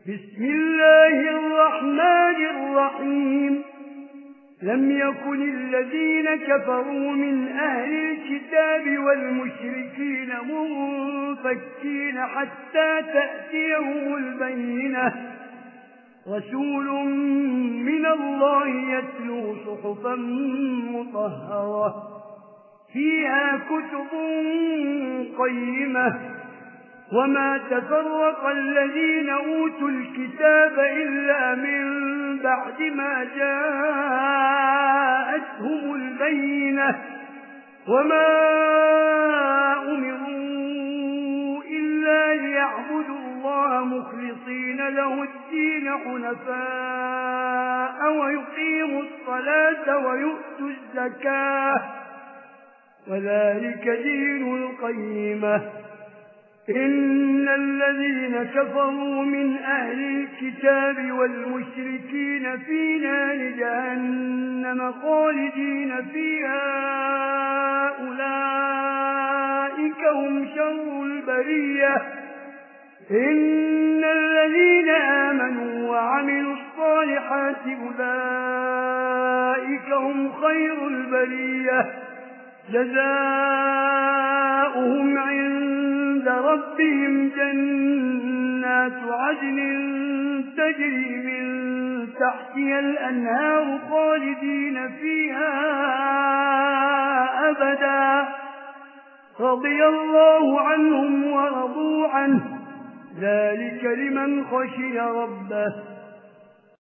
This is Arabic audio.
بسم الله الرحمن الرحيم لم يكن الذين كفروا من أهل الكتاب والمشركين منفكين حتى تأتيهم البينة رسول من الله يتلو صحفا مطهرة فيها كتب قيمة وما تفرق الذين أوتوا الكتاب إلا من بعد ما جاءتهم البينة وما أمروا إلا ليعبدوا الله مخلصين له الدين حنفاء ويقيموا الصلاة ويؤتوا الزكاة وذلك دين القيمة إن الذين كفروا من أهل الكتاب والمشركين في نار جهنم خالدين فيها أولئك هم شر البرية إن الذين آمنوا وعملوا الصالحات أولئك هم خير البرية جزاؤهم عند ربهم جنات عدن تجري من تحتها الأنهار خالدين فيها أبدا رضي الله عنهم ورضوا عنه ذلك لمن خشي ربه